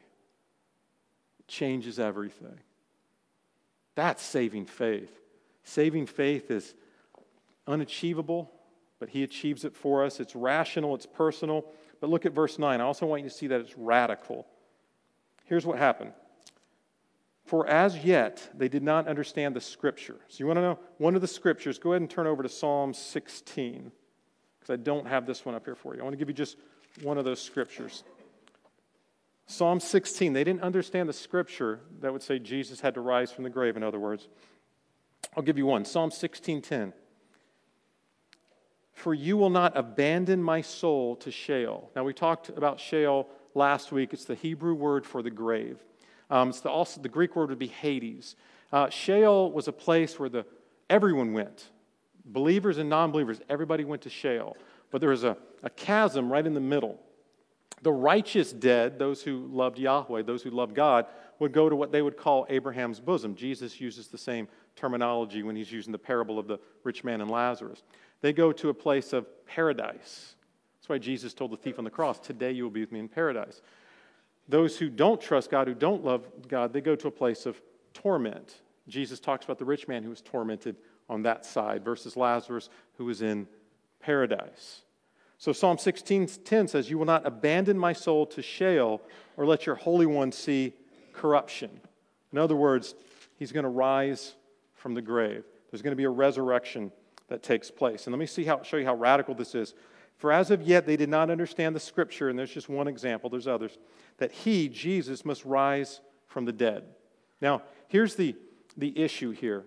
It changes everything. That's saving faith. Saving faith is unachievable, but he achieves it for us. It's rational, it's personal. But look at verse nine. I also want you to see that it's radical. Here's what happened. For as yet they did not understand the Scripture. So you want to know one of the Scriptures? Go ahead and turn over to Psalm sixteen, because I don't have this one up here for you. I want to give you just one of those Scriptures. Psalm sixteen, they didn't understand the Scripture that would say Jesus had to rise from the grave, in other words. I'll give you one. Psalm sixteen ten. For you will not abandon my soul to Sheol. Now, we talked about Sheol last week. It's the Hebrew word for the grave. Um, it's the, also the Greek word would be Hades. Uh, Sheol was a place where the everyone went. Believers and non-believers, everybody went to Sheol. But there was a, a chasm right in the middle. The righteous dead, those who loved Yahweh, those who loved God, would go to what they would call Abraham's bosom. Jesus uses the same terminology when he's using the parable of the rich man and Lazarus. They go to a place of paradise. That's why Jesus told the thief on the cross, today you will be with me in paradise. Those who don't trust God, who don't love God, they go to a place of torment. Jesus talks about the rich man who was tormented on that side versus Lazarus who was in paradise. So Psalm sixteen ten says, you will not abandon my soul to Sheol or let your Holy One see corruption. In other words, he's going to rise from the grave. There's going to be a resurrection that takes place. And let me see how, show you how radical this is. For as of yet they did not understand the Scripture, and there's just one example, there's others, that he, Jesus, must rise from the dead. Now, here's the, the issue here.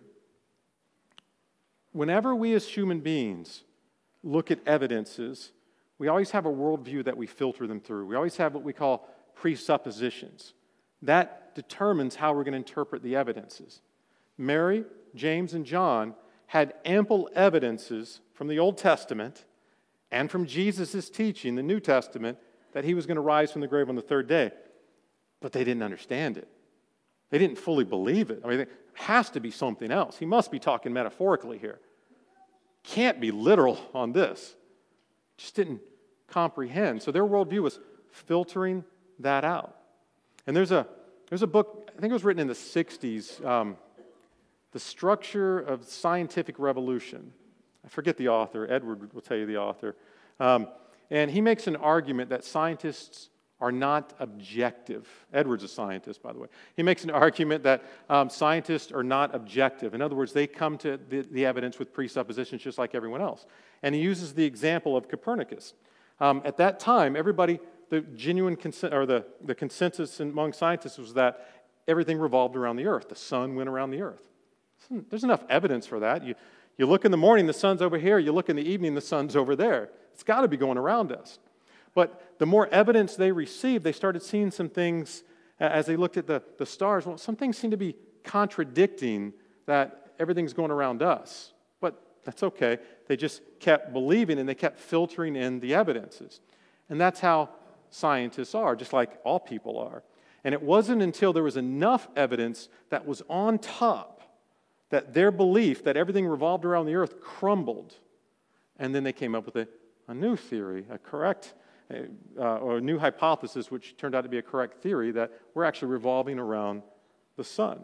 Whenever we as human beings look at evidences, we always have a worldview that we filter them through. We always have what we call presuppositions. That determines how we're going to interpret the evidences. Mary, James, and John had ample evidences from the Old Testament and from Jesus' teaching, the New Testament, that he was going to rise from the grave on the third day. But they didn't understand it. They didn't fully believe it. I mean, it has to be something else. He must be talking metaphorically here. Can't be literal on this. Just didn't comprehend. So their worldview was filtering that out. And there's a there's a book, I think it was written in the sixties, um, The Structure of Scientific Revolution. I forget the author. Edward will tell you the author. Um, and he makes an argument that scientists are not objective. Edward's a scientist, by the way. He makes an argument that um, scientists are not objective. In other words, they come to the, the evidence with presuppositions just like everyone else. And he uses the example of Copernicus. Um, at that time, everybody, the genuine consent, or the, the consensus among scientists was that everything revolved around the earth. The sun went around the earth. There's enough evidence for that. You, you look in the morning, the sun's over here. You look in the evening, the sun's over there. It's got to be going around us. But the more evidence they received, they started seeing some things as they looked at the, the stars. Well, some things seem to be contradicting that everything's going around us. But that's okay. They just kept believing and they kept filtering in the evidences. And that's how scientists are, just like all people are. And it wasn't until there was enough evidence that was on top that their belief that everything revolved around the earth crumbled. And then they came up with a, a new theory, a correct Uh, or a new hypothesis, which turned out to be a correct theory, that we're actually revolving around the sun.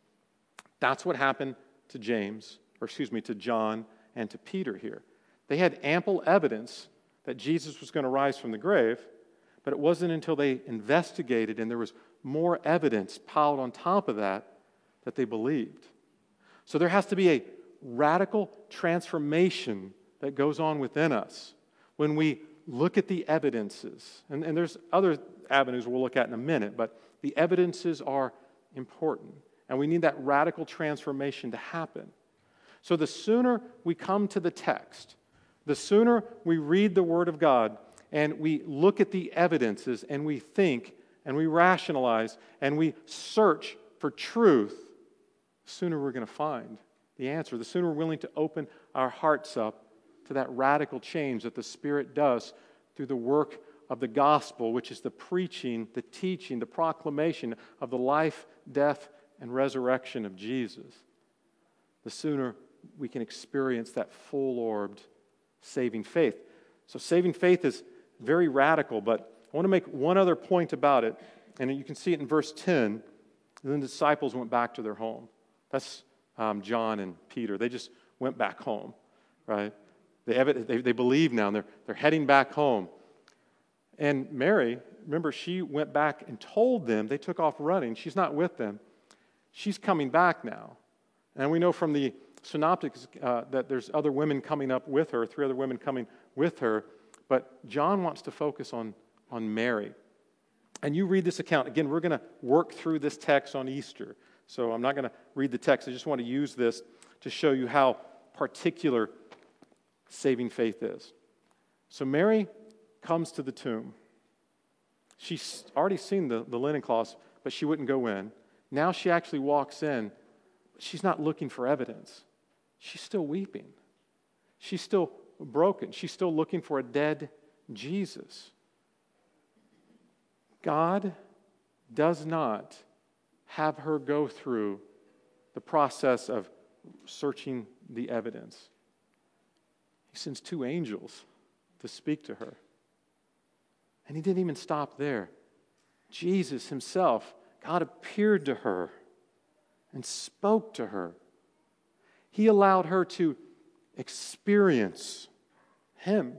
That's what happened to James, or excuse me, to John and to Peter here. They had ample evidence that Jesus was going to rise from the grave, but it wasn't until they investigated and there was more evidence piled on top of that that they believed. So there has to be a radical transformation that goes on within us when we look at the evidences. And, and there's other avenues we'll look at in a minute, but the evidences are important. And we need that radical transformation to happen. So the sooner we come to the text, the sooner we read the Word of God and we look at the evidences and we think and we rationalize and we search for truth, the sooner we're going to find the answer. The sooner we're willing to open our hearts up to that radical change that the Spirit does through the work of the gospel, which is the preaching, the teaching, the proclamation of the life, death, and resurrection of Jesus. The sooner we can experience that full-orbed saving faith. So saving faith is very radical, but I want to make one other point about it, and you can see it in verse ten. And then the disciples went back to their home. That's um, John and Peter. They just went back home, right? They, have, they, they believe now, and they're, they're heading back home. And Mary, remember, she went back and told them, they took off running. She's not with them. She's coming back now. And we know from the synoptics uh, that there's other women coming up with her, three other women coming with her. But John wants to focus on, on Mary. And you read this account. Again, we're going to work through this text on Easter. So I'm not going to read the text. I just want to use this to show you how particular saving faith is. So Mary comes to the tomb. She's already seen the, the linen cloths, but she wouldn't go in. Now she actually walks in, but she's not looking for evidence. She's still weeping. She's still broken. She's still looking for a dead Jesus. God does not have her go through the process of searching the evidence. He sends two angels to speak to her. And he didn't even stop there. Jesus himself, God appeared to her and spoke to her. He allowed her to experience him.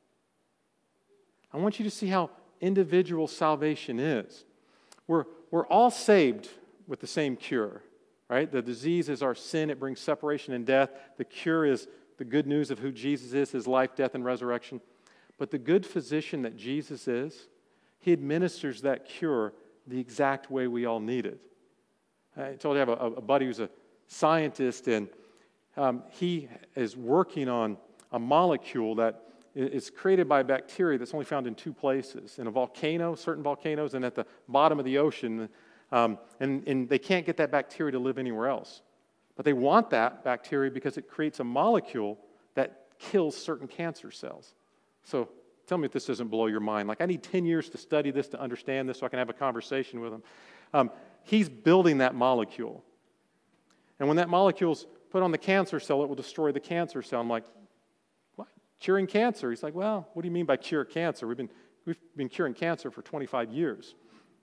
I want you to see how individual salvation is. We're, we're all saved with the same cure, right? The disease is our sin. It brings separation and death. The cure is the good news of who Jesus is, his life, death, and resurrection. But the good physician that Jesus is, he administers that cure the exact way we all need it. I told you I have a, a buddy who's a scientist, and um, he is working on a molecule that is created by a bacteria that's only found in two places, in a volcano, certain volcanoes, and at the bottom of the ocean. Um, and, and they can't get that bacteria to live anywhere else. But they want that bacteria because it creates a molecule that kills certain cancer cells. So tell me if this doesn't blow your mind. Like, I need ten years to study this, to understand this, so I can have a conversation with him. Um, he's building that molecule. And when that molecule's put on the cancer cell, it will destroy the cancer cell. I'm like, what? Curing cancer? He's like, well, what do you mean by cure cancer? We've been, we've been curing cancer for twenty-five years.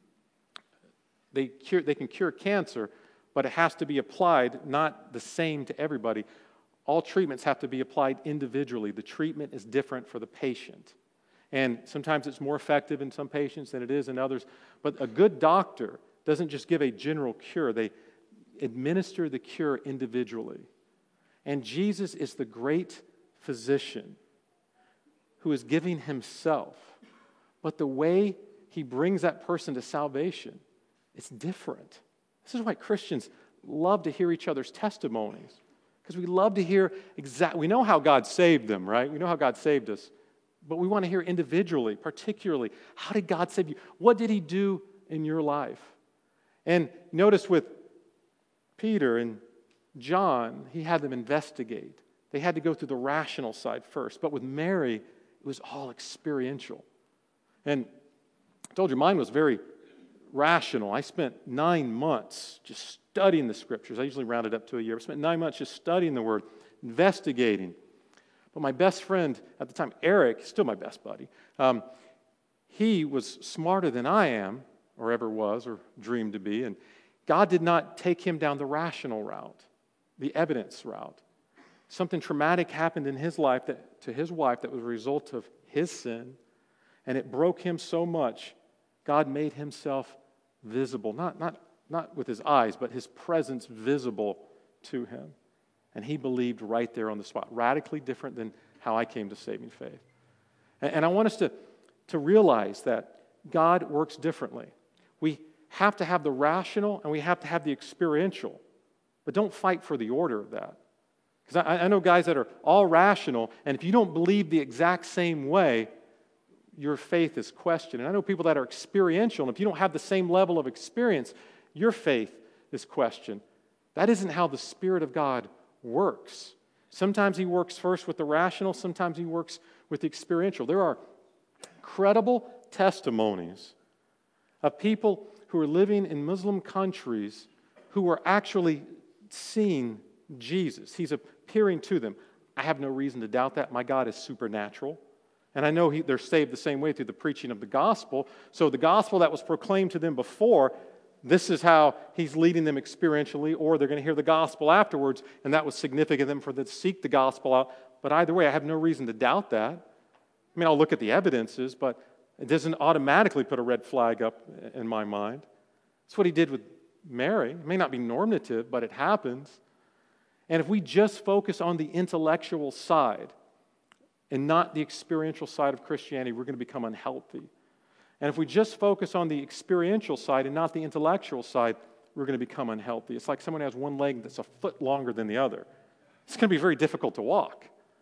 They, cure, they can cure cancer, but it has to be applied not the same to everybody. All treatments have to be applied individually. The treatment is different for the patient. And sometimes it's more effective in some patients than it is in others. But a good doctor doesn't just give a general cure. They administer the cure individually. And Jesus is the great physician who is giving himself. But the way he brings that person to salvation, it's different. This is why Christians love to hear each other's testimonies. Because we love to hear exactly, we know how God saved them, right? We know how God saved us. But we want to hear individually, particularly, how did God save you? What did he do in your life? And notice with Peter and John, he had them investigate. They had to go through the rational side first. But with Mary, it was all experiential. And I told you mine was very rational. I spent nine months just studying the Scriptures. I usually round it up to a year. I spent nine months just studying the Word, investigating. But my best friend at the time, Eric, still my best buddy, um, he was smarter than I am, or ever was, or dreamed to be, and God did not take him down the rational route, the evidence route. Something traumatic happened in his life, that, to his wife, that was a result of his sin, and it broke him so much, God made himself visible, not, not, not with his eyes, but his presence visible to him. And he believed right there on the spot, radically different than how I came to saving faith. And, and I want us to, to realize that God works differently. We have to have the rational and we have to have the experiential, but don't fight for the order of that. Because I, I know guys that are all rational, and if you don't believe the exact same way, your faith is questioned. And I know people that are experiential, and if you don't have the same level of experience, your faith is questioned. That isn't how the Spirit of God works. Sometimes he works first with the rational, sometimes he works with the experiential. There are credible testimonies of people who are living in Muslim countries who are actually seeing Jesus. He's appearing to them. I have no reason to doubt that. My God is supernatural. And I know he, they're saved the same way through the preaching of the gospel. So the gospel that was proclaimed to them before, this is how he's leading them experientially, or they're going to hear the gospel afterwards, and that was significant for them to seek the gospel out. But either way, I have no reason to doubt that. I mean, I'll look at the evidences, but it doesn't automatically put a red flag up in my mind. That's what he did with Mary. It may not be normative, but it happens. And if we just focus on the intellectual side and not the experiential side of Christianity, we're going to become unhealthy. And if we just focus on the experiential side and not the intellectual side, we're going to become unhealthy. It's like someone has one leg that's a foot longer than the other. It's going to be very difficult to walk.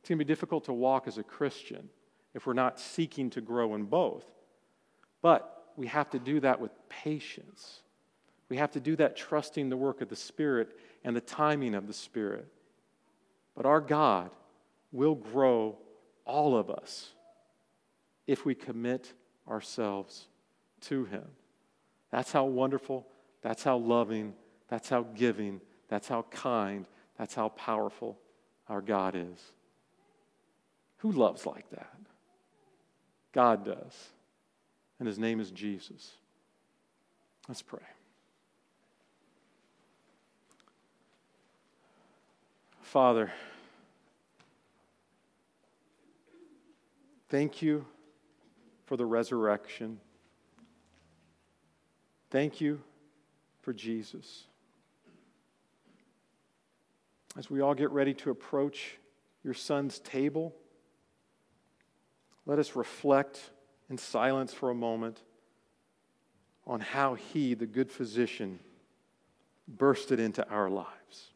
It's going to be difficult to walk as a Christian if we're not seeking to grow in both. But we have to do that with patience. We have to do that trusting the work of the Spirit and the timing of the Spirit. But our God will grow all of us if we commit ourselves to Him. That's how wonderful, that's how loving, that's how giving, that's how kind, that's how powerful our God is. Who loves like that? God does. And His name is Jesus. Let's pray. Father, thank you for the resurrection. Thank you for Jesus. As we all get ready to approach your Son's table, let us reflect in silence for a moment on how He, the good physician, bursted into our lives.